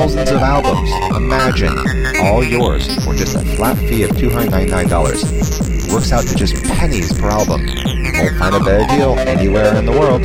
thousands of albums. Imagine, all yours for just a flat fee of $299. Works out to just pennies per album. Won't find a better deal anywhere in the world.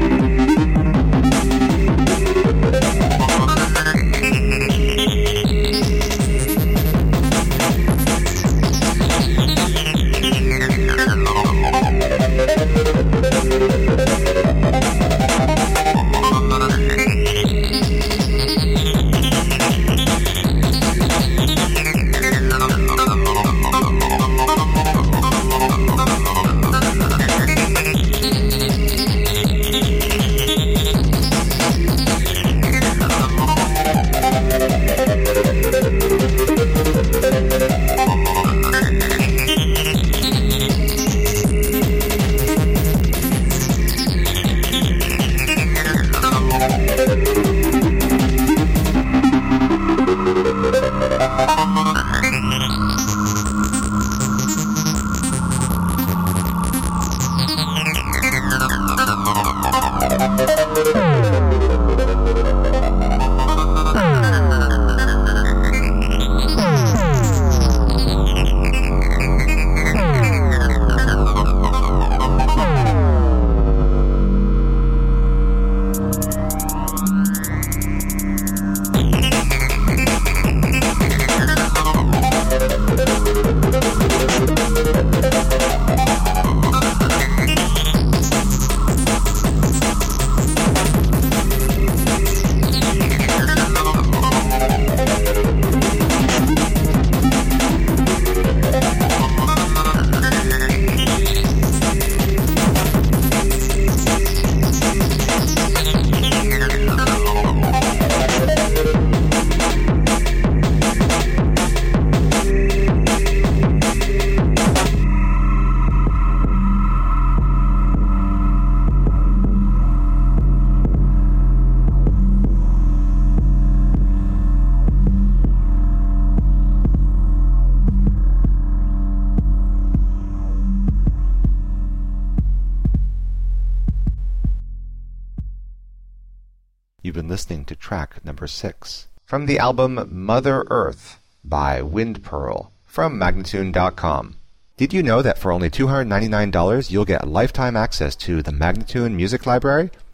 You've been listening to track number 6 from the album Mother Earth by Wind Pearl from Magnatune.com. Did you know that for only $299 you'll get lifetime access to the Magnatune Music Library?